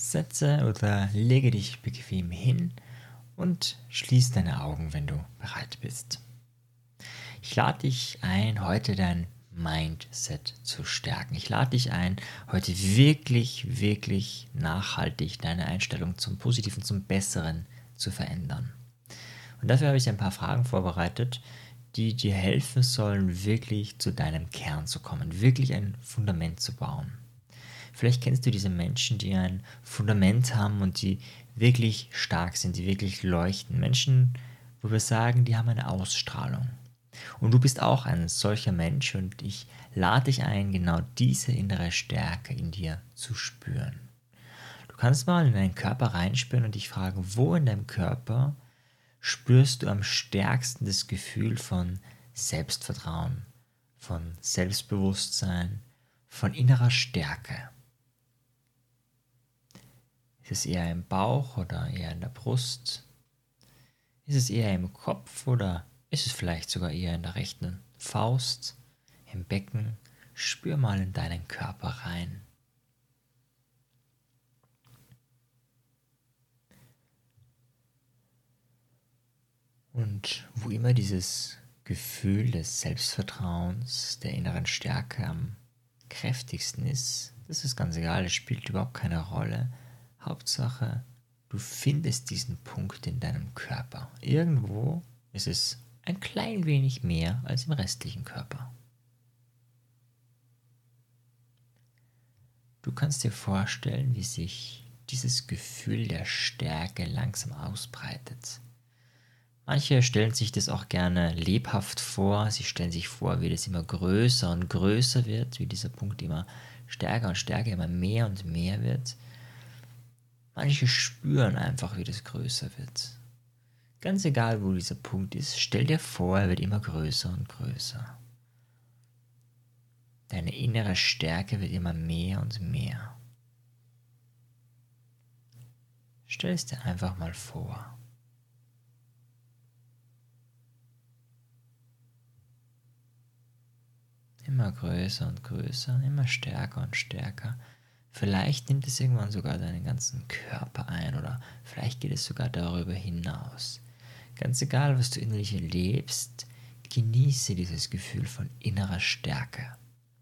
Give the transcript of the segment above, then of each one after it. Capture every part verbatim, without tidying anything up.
Setze oder lege dich bequem hin und schließ deine Augen, wenn du bereit bist. Ich lade dich ein, heute dein Mindset zu stärken. Ich lade dich ein, heute wirklich, wirklich nachhaltig deine Einstellung zum Positiven, zum Besseren zu verändern. Und dafür habe ich ein paar Fragen vorbereitet, die dir helfen sollen, wirklich zu deinem Kern zu kommen, wirklich ein Fundament zu bauen. Vielleicht kennst du diese Menschen, die ein Fundament haben und die wirklich stark sind, die wirklich leuchten. Menschen, wo wir sagen, die haben eine Ausstrahlung. Und du bist auch ein solcher Mensch und ich lade dich ein, genau diese innere Stärke in dir zu spüren. Du kannst mal in deinen Körper reinspüren und dich fragen, wo in deinem Körper spürst du am stärksten das Gefühl von Selbstvertrauen, von Selbstbewusstsein, von innerer Stärke. Ist es eher im Bauch oder eher in der Brust? Ist es eher im Kopf oder ist es vielleicht sogar eher in der rechten Faust, im Becken? Spür mal in deinen Körper rein. Und wo immer dieses Gefühl des Selbstvertrauens, der inneren Stärke am kräftigsten ist, das ist ganz egal, es spielt überhaupt keine Rolle. Hauptsache, du findest diesen Punkt in deinem Körper. Irgendwo ist es ein klein wenig mehr als im restlichen Körper. Du kannst dir vorstellen, wie sich dieses Gefühl der Stärke langsam ausbreitet. Manche stellen sich das auch gerne lebhaft vor. Sie stellen sich vor, wie das immer größer und größer wird, wie dieser Punkt immer stärker und stärker, immer mehr und mehr wird. Manche spüren einfach, wie das größer wird. Ganz egal, wo dieser Punkt ist, stell dir vor, er wird immer größer und größer. Deine innere Stärke wird immer mehr und mehr. Stell es dir einfach mal vor. Immer größer und größer, immer stärker und stärker. Vielleicht nimmt es irgendwann sogar deinen ganzen Körper ein oder vielleicht geht es sogar darüber hinaus. Ganz egal, was du innerlich erlebst, genieße dieses Gefühl von innerer Stärke.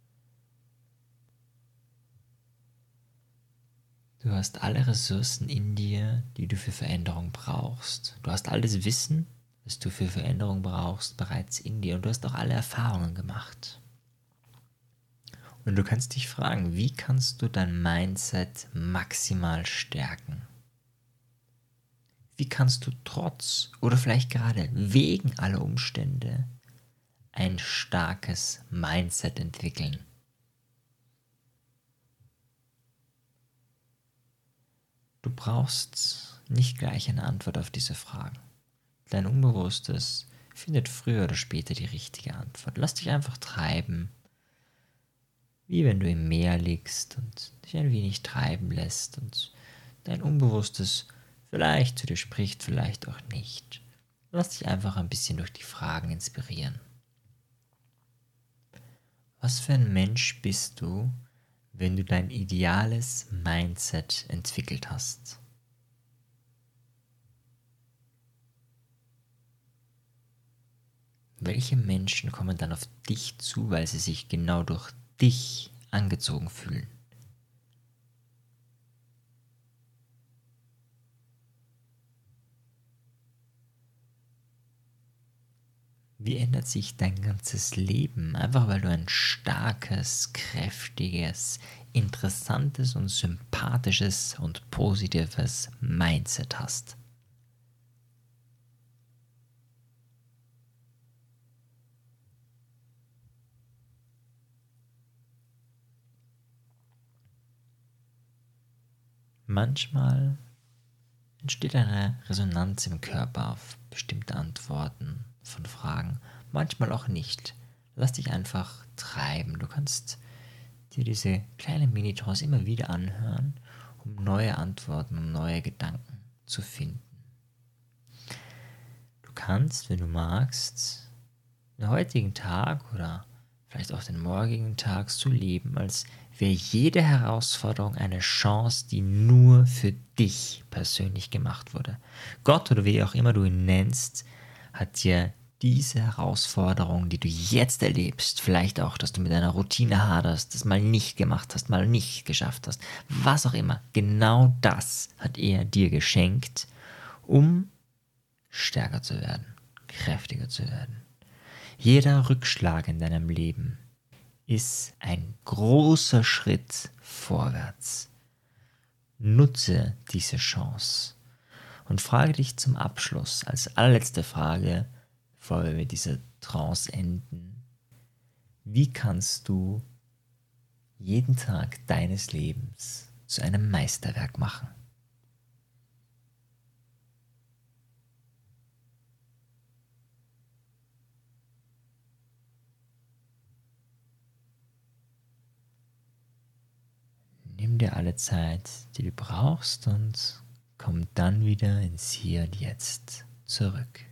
Du hast alle Ressourcen in dir, die du für Veränderung brauchst. Du hast all das Wissen, was du für Veränderung brauchst, bereits in dir und du hast auch alle Erfahrungen gemacht. Und du kannst dich fragen, wie kannst du dein Mindset maximal stärken? Wie kannst du trotz oder vielleicht gerade wegen aller Umstände ein starkes Mindset entwickeln? Du brauchst nicht gleich eine Antwort auf diese Fragen. Dein Unbewusstes findet früher oder später die richtige Antwort. Lass dich einfach treiben, wie wenn du im Meer liegst und dich ein wenig treiben lässt und dein Unbewusstes vielleicht zu dir spricht, vielleicht auch nicht. Lass dich einfach ein bisschen durch die Fragen inspirieren. Was für ein Mensch bist du, wenn du dein ideales Mindset entwickelt hast? Welche Menschen kommen dann auf dich zu, weil sie sich genau durch dich angezogen fühlen? Wie ändert sich dein ganzes Leben, einfach weil du ein starkes, kräftiges, interessantes und sympathisches und positives Mindset hast? Manchmal entsteht eine Resonanz im Körper auf bestimmte Antworten von Fragen, manchmal auch nicht. Lass dich einfach treiben. Du kannst dir diese kleinen Mini-Trance immer wieder anhören, um neue Antworten, um neue Gedanken zu finden. Du kannst, wenn du magst, den heutigen Tag oder vielleicht auch den morgigen Tag so leben, als wäre jede Herausforderung eine Chance, die nur für dich persönlich gemacht wurde. Gott oder wie auch immer du ihn nennst, hat dir diese Herausforderung, die du jetzt erlebst, vielleicht auch, dass du mit einer Routine haderst, das mal nicht gemacht hast, mal nicht geschafft hast, was auch immer, genau das hat er dir geschenkt, um stärker zu werden, kräftiger zu werden. Jeder Rückschlag in deinem Leben ist ein großer Schritt vorwärts. Nutze diese Chance und frage dich zum Abschluss, als allerletzte Frage, bevor wir mit dieser Trance enden, wie kannst du jeden Tag deines Lebens zu einem Meisterwerk machen? Nimm dir alle Zeit, die du brauchst und komm dann wieder ins Hier und Jetzt zurück.